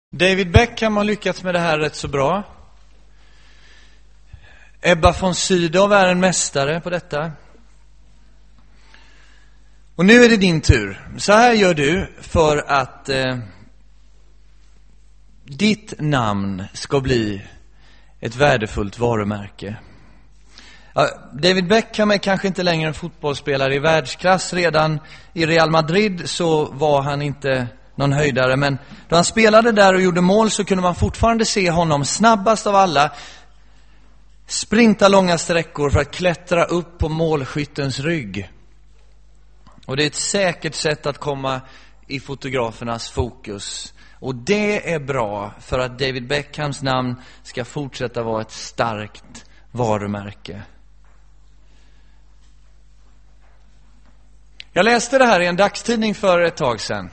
David Beckham har lyckats med det här rätt så bra. Ebba von Sydow är en mästare på detta. Och nu är det din tur. Så här gör du för att ditt namn ska bli ett värdefullt varumärke. David Beckham är kanske inte längre en fotbollsspelare i världsklass. Redan i Real Madrid så var han inte någon höjdare. Men då han spelade där och gjorde mål så kunde man fortfarande se honom snabbast av alla sprinta långa sträckor för att klättra upp på målskyttens rygg. Och det är ett säkert sätt att komma i fotografernas fokus. Och det är bra för att David Beckhams namn ska fortsätta vara ett starkt varumärke. Jag läste det här i en dagstidning för ett tag sedan.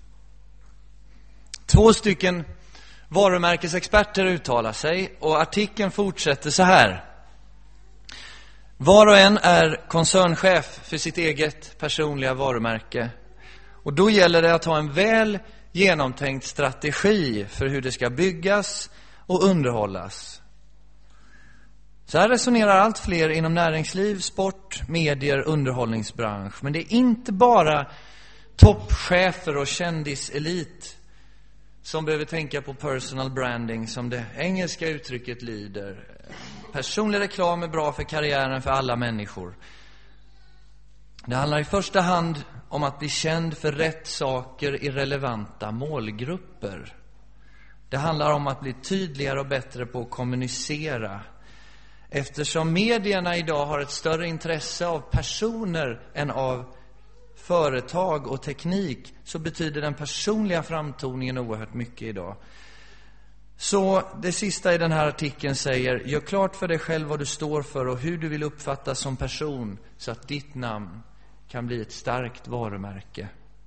2 stycken varumärkesexperter uttalar sig och artikeln fortsätter så här. Var och en är koncernchef för sitt eget personliga varumärke. Och då gäller det att ha en väl genomtänkt strategi för hur det ska byggas och underhållas. Så här resonerar allt fler inom näringsliv, sport, medier, underhållningsbransch. Men det är inte bara toppchefer och kändiselit som behöver tänka på personal branding, som det engelska uttrycket lyder. Personlig reklam är bra för karriären för alla människor. Det handlar i första hand om att bli känd för rätt saker i relevanta målgrupper. Det handlar om att bli tydligare och bättre på att kommunicera. Eftersom medierna idag har ett större intresse av personer än av företag och teknik, så betyder den personliga framtoningen oerhört mycket idag. Så det sista i den här artikeln säger: gör klart för dig själv vad du står för och hur du vill uppfattas som person, så att ditt namn kan bli ett starkt varumärke.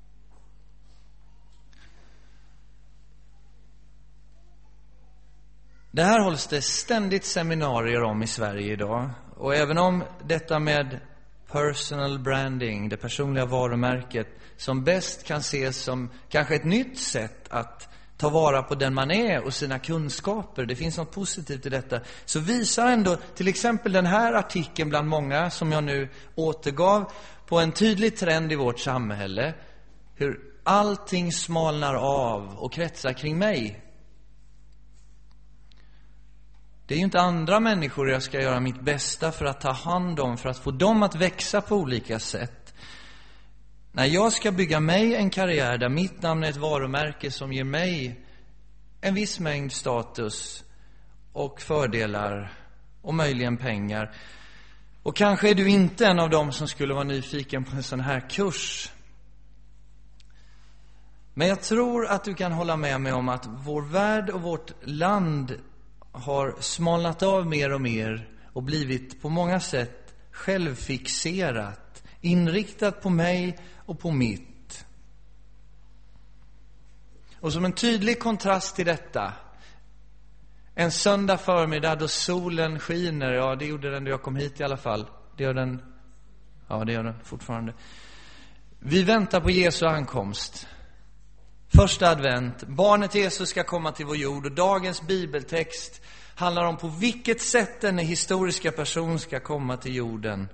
Det här hålls det ständigt seminarier om i Sverige idag. Och även om detta med personal branding, det personliga varumärket, som bäst kan ses som kanske ett nytt sätt att ta vara på den man är och sina kunskaper, det finns något positivt i detta, så visar ändå till exempel den här artikeln bland många som jag nu återgav på en tydlig trend i vårt samhälle, hur allting smalnar av och kretsar kring mig. Det är ju inte andra människor jag ska göra mitt bästa för att ta hand om, för att få dem att växa på olika sätt. När jag ska bygga mig en karriär där mitt namn är ett varumärke som ger mig en viss mängd status och fördelar och möjligen pengar. Och kanske är du inte en av dem som skulle vara nyfiken på en sån här kurs. Men jag tror att du kan hålla med mig om att vår värld och vårt land har smalnat av mer och mer och blivit på många sätt självfixerat, inriktat på mig och på mitt. Och som en tydlig kontrast till detta, en söndag förmiddag då solen skiner, ja det gjorde den då jag kom hit i alla fall, det gör den fortfarande. Vi väntar på Jesu ankomst. Första advent, barnet Jesus ska komma till vår jord, och dagens bibeltext handlar om på vilket sätt den historiska person ska komma till jorden.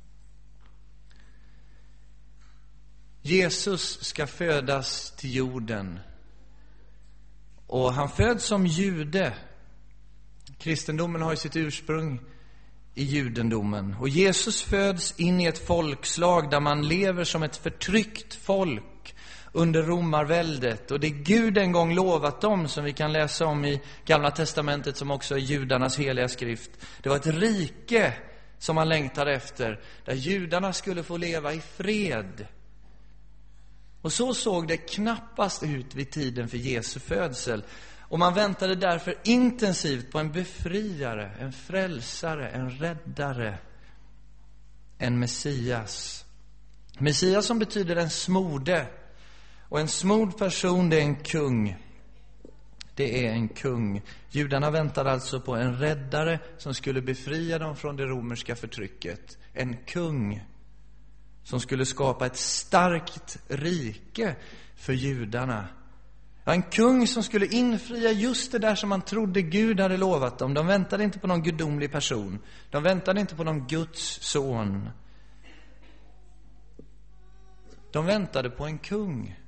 Jesus ska födas till jorden. Och han föds som jude. Kristendomen har ju sitt ursprung i judendomen. Och Jesus föds in i ett folkslag där man lever som ett förtryckt folk under romarväldet. Och det Gud en gång lovat dem, som vi kan läsa om i Gamla testamentet, som också är judarnas heliga skrift. Det var ett rike som man längtade efter, där judarna skulle få leva i fred. Och så såg det knappast ut vid tiden för Jesu födsel. Och man väntade därför intensivt på en befriare, en frälsare, en räddare, en Messias. Messias som betyder en smorde. Och en smord person, det är en kung. Det är en kung. Judarna väntade alltså på en räddare som skulle befria dem från det romerska förtrycket. En kung som skulle skapa ett starkt rike för judarna. Ja, en kung som skulle infria just det där som man trodde Gud hade lovat dem. De väntade inte på någon gudomlig person. De väntade inte på någon Guds son. De väntade på en kung.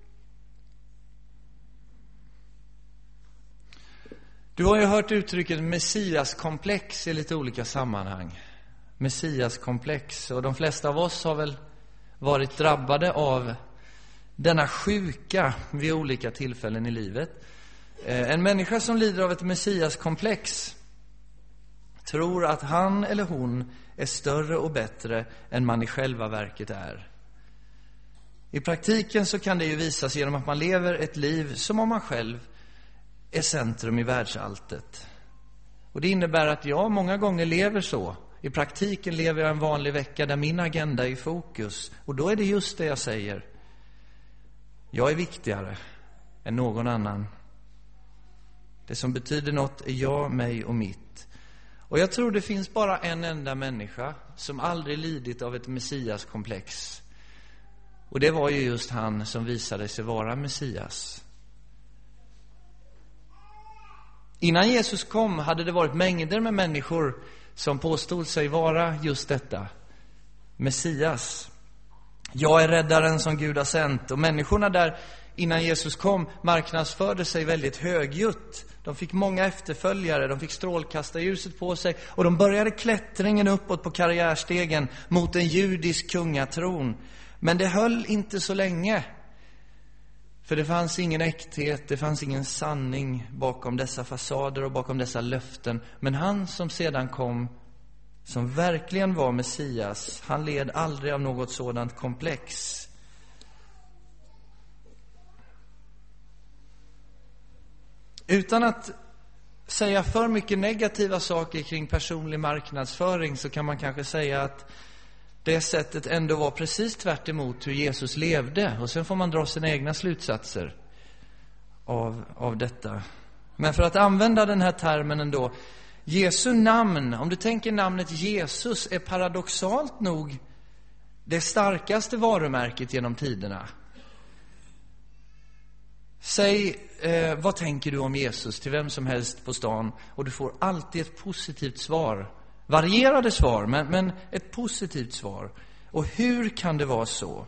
Du har ju hört uttrycket messiaskomplex i lite olika sammanhang. Messiaskomplex. Och de flesta av oss har väl varit drabbade av denna sjuka vid olika tillfällen i livet. En människa som lider av ett messiaskomplex tror att han eller hon är större och bättre än man i själva verket är. I praktiken så kan det ju visas genom att man lever ett liv som om man själv är centrum i världsalltet. Och det innebär att jag många gånger lever så. I praktiken lever jag en vanlig vecka där min agenda är i fokus. Och då är det just det jag säger. Jag är viktigare än någon annan. Det som betyder något är jag, mig och mitt. Och jag tror det finns bara en enda människa som aldrig lidit av ett messiaskomplex. Och det var ju just han som visade sig vara Messias. Innan Jesus kom hade det varit mängder med människor som påstod sig vara just detta, Messias. Jag är räddaren som Gud har sänt. Och människorna där innan Jesus kom marknadsförde sig väldigt högljutt. De fick många efterföljare, de fick strålkastarljuset på sig. Och de började klättringen uppåt på karriärstegen mot en judisk kungatron. Men det höll inte så länge. För det fanns ingen äkthet, det fanns ingen sanning bakom dessa fasader och bakom dessa löften. Men han som sedan kom, som verkligen var Messias, han led aldrig av något sådant komplex. Utan att säga för mycket negativa saker kring personlig marknadsföring så kan man kanske säga att det sättet ändå var precis tvärt emot hur Jesus levde. Och sen får man dra sina egna slutsatser av detta. Men för att använda den här termen ändå, Jesu namn, om du tänker namnet Jesus, är paradoxalt nog det starkaste varumärket genom tiderna. Säg, vad tänker du om Jesus till vem som helst på stan, och du får alltid ett positivt svar. Varierade svar, men ett positivt svar. Och hur kan det vara så?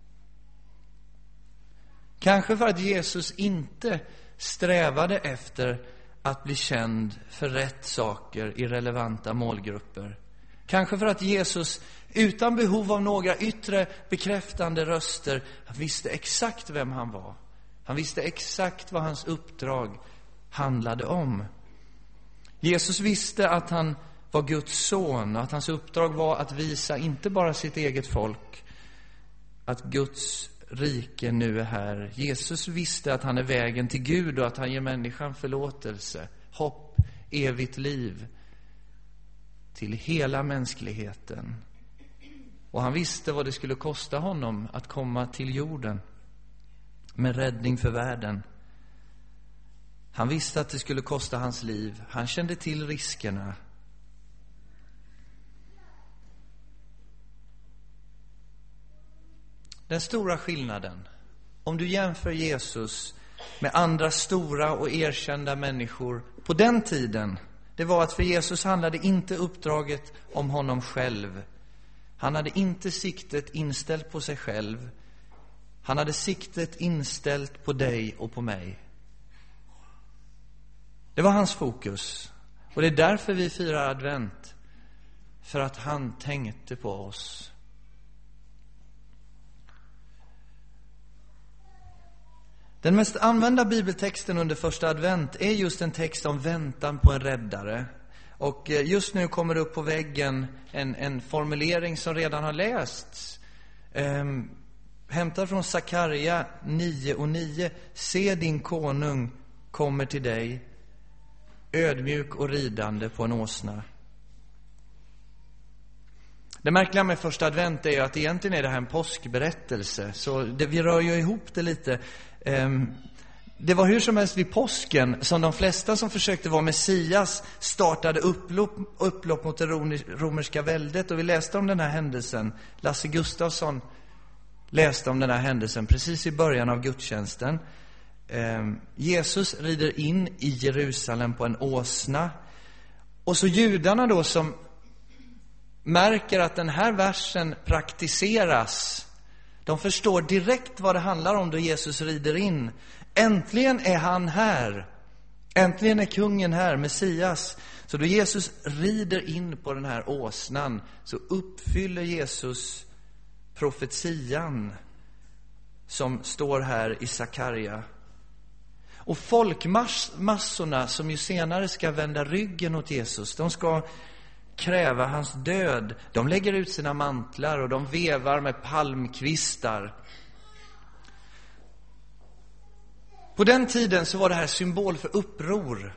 Kanske för att Jesus inte strävade efter att bli känd för rätt saker i relevanta målgrupper. Kanske för att Jesus utan behov av några yttre bekräftande röster visste exakt vem han var. Han visste exakt vad hans uppdrag handlade om. Jesus visste att han var Guds son och att hans uppdrag var att visa inte bara sitt eget folk att Guds rike nu är här. Jesus visste att han är vägen till Gud och att han ger människan förlåtelse, hopp, evigt liv till hela mänskligheten. Och han visste vad det skulle kosta honom att komma till jorden med räddning för världen. Han visste att det skulle kosta hans liv. Han kände till riskerna. Den stora skillnaden, om du jämför Jesus med andra stora och erkända människor på den tiden, det var att för Jesus handlade inte uppdraget om honom själv. Han hade inte siktet inställt på sig själv. Han hade siktet inställt på dig och på mig. Det var hans fokus. Och det är därför vi firar advent. För att han tänkte på oss. Den mest använda bibeltexten under första advent är just en text om väntan på en räddare. Och just nu kommer det upp på väggen en formulering som redan har lästs. Hämtad från Sakarja 9:9. Se, din konung kommer till dig, ödmjuk och ridande på en åsna. Det märkliga med första advent är ju att egentligen är det här en påskberättelse. Så vi rör ju ihop det lite. Det var hur som helst vid påsken som de flesta som försökte vara Messias startade upplopp mot det romerska väldet. Och vi läste om den här händelsen. Lasse Gustafsson läste om den här händelsen precis i början av gudstjänsten. Jesus rider in i Jerusalem på en åsna. Och så judarna då som märker att den här versen praktiseras, de förstår direkt vad det handlar om då Jesus rider in. Äntligen är han här. Äntligen är kungen här, Messias. Så då Jesus rider in på den här åsnan så uppfyller Jesus profetian som står här i Sakarja. Och folkmassorna som ju senare ska vända ryggen åt Jesus, de ska kräva hans död. De lägger ut sina mantlar och de vevar med palmkvistar. På den tiden så var det här symbol för uppror.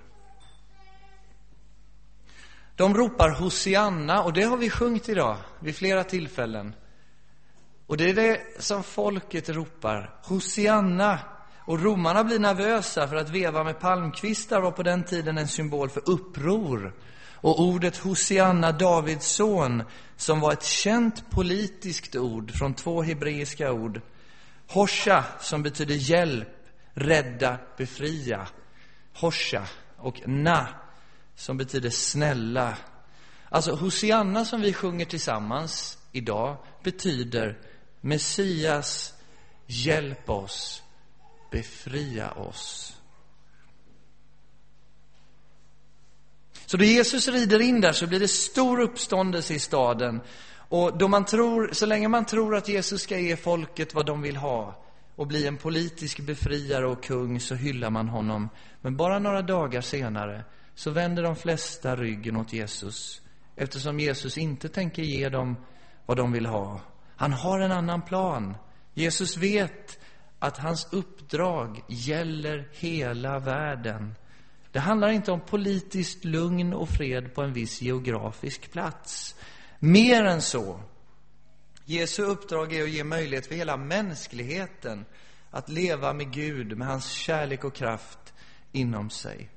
De ropar Hosianna, och det har vi sjungit idag vid flera tillfällen. Och det är det som folket ropar, Hosianna. Och romarna blir nervösa, för att veva med palmkvistar var på den tiden en symbol för uppror. Och ordet Hosianna, Davids son, som var ett känt politiskt ord från 2 hebreiska ord. Hosha, som betyder hjälp, rädda, befria. Hosha, och na, som betyder snälla. Alltså Hosianna som vi sjunger tillsammans idag betyder Messias, hjälp oss, befria oss. Så då Jesus rider in där så blir det stor uppståndelse i staden. Och då så länge man tror att Jesus ska ge folket vad de vill ha och bli en politisk befriare och kung, så hyllar man honom. Men bara några dagar senare så vänder de flesta ryggen åt Jesus, eftersom Jesus inte tänker ge dem vad de vill ha. Han har en annan plan. Jesus vet att hans uppdrag gäller hela världen. Det handlar inte om politiskt lugn och fred på en viss geografisk plats. Mer än så. Jesu uppdrag är att ge möjlighet för hela mänskligheten att leva med Gud, med hans kärlek och kraft inom sig.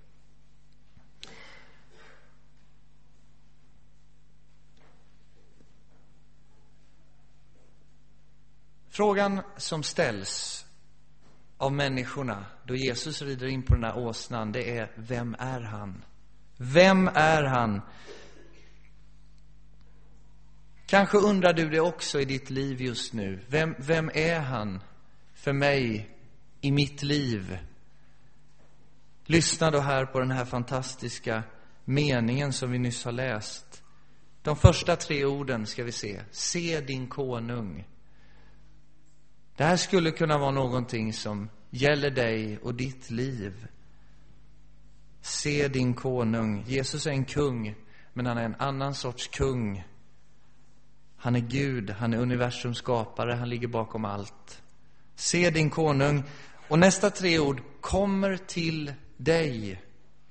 Frågan som ställs av människorna då Jesus rider in på den här åsnan, det är: vem är han? Vem är han? Kanske undrar du det också i ditt liv just nu. Vem är han för mig i mitt liv? Lyssna då här på den här fantastiska meningen som vi nyss har läst. De första 3 orden ska vi se. Se din konung. Det här skulle kunna vara någonting som gäller dig och ditt liv. Se din konung. Jesus är en kung, men han är en annan sorts kung. Han är Gud, han är universums skapare, han ligger bakom allt. Se din konung. Och nästa 3 ord kommer till dig.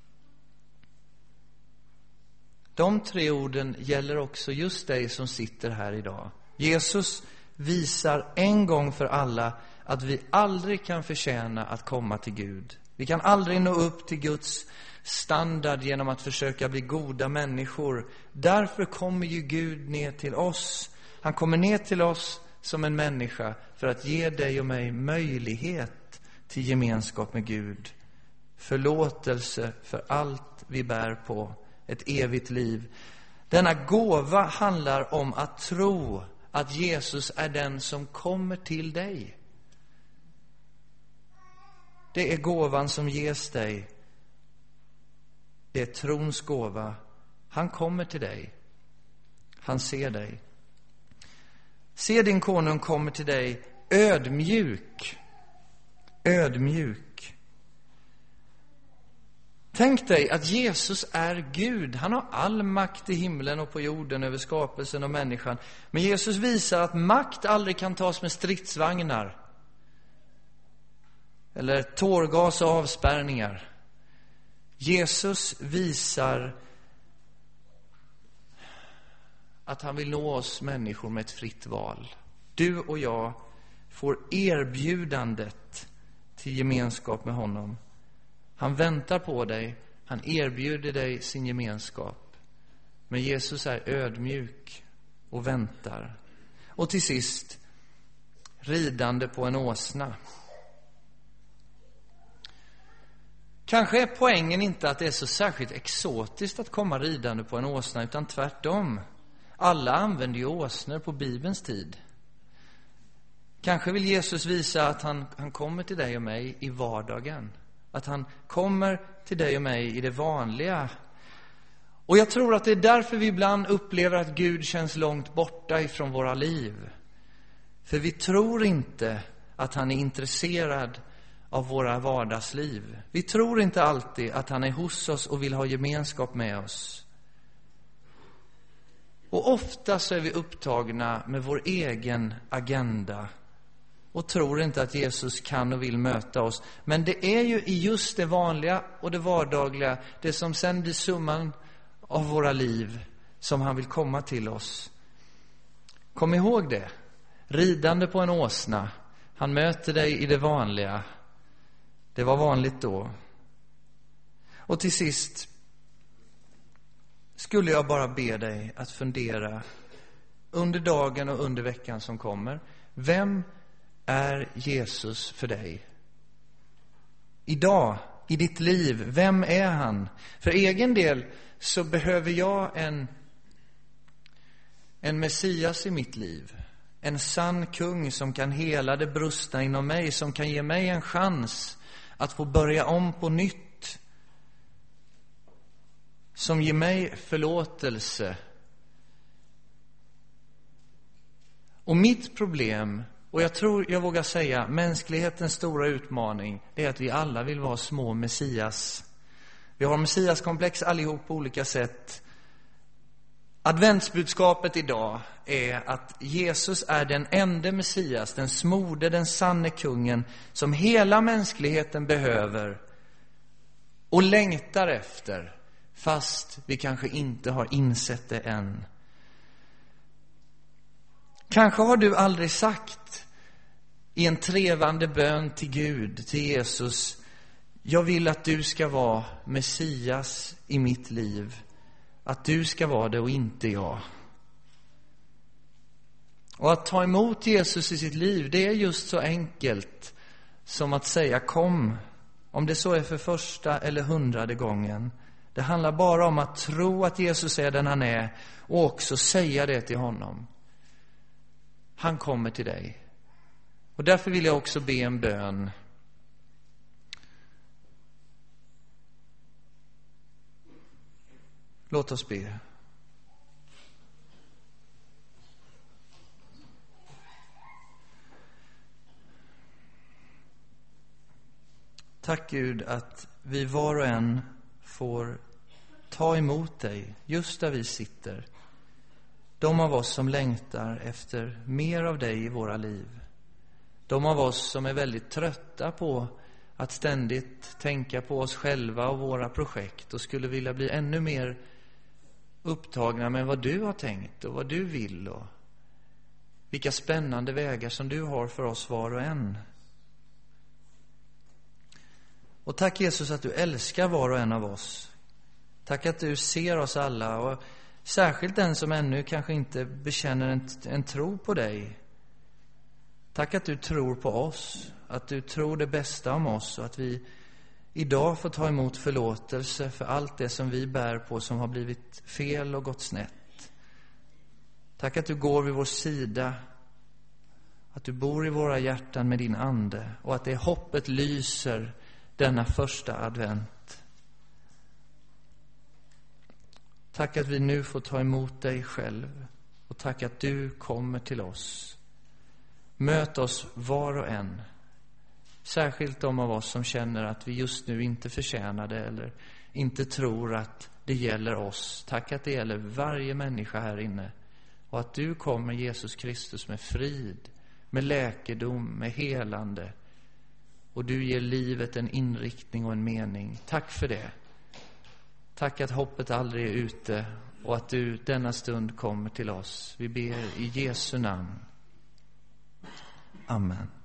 De 3 orden gäller också just dig som sitter här idag. Jesus visar en gång för alla att vi aldrig kan förtjäna att komma till Gud. Vi kan aldrig nå upp till Guds standard genom att försöka bli goda människor. Därför kommer ju Gud ner till oss. Han kommer ner till oss som en människa för att ge dig och mig möjlighet till gemenskap med Gud. Förlåtelse för allt vi bär på. Ett evigt liv. Denna gåva handlar om att tro att Jesus är den som kommer till dig. Det är gåvan som ges dig. Det är trons gåva. Han kommer till dig. Han ser dig. Se din konung kommer till dig ödmjuk. Ödmjuk. Tänk dig att Jesus är Gud. Han har all makt i himlen och på jorden över skapelsen och människan. Men Jesus visar att makt aldrig kan tas med stridsvagnar eller tårgas och avspärrningar. Jesus visar att han vill nå oss människor med ett fritt val. Du och jag får erbjudandet till gemenskap med honom. Han väntar på dig. Han erbjuder dig sin gemenskap. Men Jesus är ödmjuk och väntar. Och till sist, ridande på en åsna. Kanske är poängen inte att det är så särskilt exotiskt att komma ridande på en åsna, utan tvärtom. Alla använde ju åsnor på Bibelns tid. Kanske vill Jesus visa att han kommer till dig och mig i vardagen. Att han kommer till dig och mig i det vanliga. Och jag tror att det är därför vi ibland upplever att Gud känns långt borta ifrån våra liv. För vi tror inte att han är intresserad av våra vardagsliv. Vi tror inte alltid att han är hos oss och vill ha gemenskap med oss. Och ofta så är vi upptagna med vår egen agenda och tror inte att Jesus kan och vill möta oss. Men det är ju i just det vanliga och det vardagliga, det som sen blir summan av våra liv, som han vill komma till oss. Kom ihåg det. Ridande på en åsna. Han möter dig i det vanliga. Det var vanligt då. Och till sist skulle jag bara be dig att fundera under dagen och under veckan som kommer. Vem är Jesus för dig? Idag, i ditt liv, vem är han? För egen del så behöver jag en Messias i mitt liv. En sann kung som kan hela det brustna inom mig, som kan ge mig en chans att få börja om på nytt. Som ger mig förlåtelse. Och mitt problem, och jag tror jag vågar säga mänsklighetens stora utmaning, det är att vi alla vill vara små Messias. Vi har Messiaskomplex allihop på olika sätt. Adventsbudskapet idag är att Jesus är den enda Messias, den smorde, den sanne kungen som hela mänskligheten behöver och längtar efter, fast vi kanske inte har insett det än. Kanske har du aldrig sagt i en trevande bön till Gud, till Jesus: jag vill att du ska vara Messias i mitt liv. Att du ska vara det och inte jag. Och att ta emot Jesus i sitt liv, det är just så enkelt som att säga kom. Om det så är för första eller 100:e gången. Det handlar bara om att tro att Jesus är den han är och också säga det till honom. Han kommer till dig. Och därför vill jag också be en bön. Låt oss be. Tack Gud att vi var och en får ta emot dig just där vi sitter. De av oss som längtar efter mer av dig i våra liv. De av oss som är väldigt trötta på att ständigt tänka på oss själva och våra projekt och skulle vilja bli ännu mer upptagna med vad du har tänkt och vad du vill och vilka spännande vägar som du har för oss var och en. Och tack Jesus att du älskar var och en av oss. Tack att du ser oss alla, och särskilt den som ännu kanske inte bekänner en tro på dig. Tack att du tror på oss, att du tror det bästa om oss och att vi idag får ta emot förlåtelse för allt det som vi bär på som har blivit fel och gått snett. Tack att du går vid vår sida, att du bor i våra hjärtan med din ande och att det hoppet lyser denna första advent. Tack att vi nu får ta emot dig själv och tack att du kommer till oss. Möt oss var och en. Särskilt de av oss som känner att vi just nu inte förtjänar det eller inte tror att det gäller oss. Tack att det gäller varje människa här inne. Och att du kommer, Jesus Kristus, med frid, med läkedom, med helande. Och du ger livet en inriktning och en mening. Tack för det. Tack att hoppet aldrig är ute och att du denna stund kommer till oss. Vi ber i Jesu namn. Amen.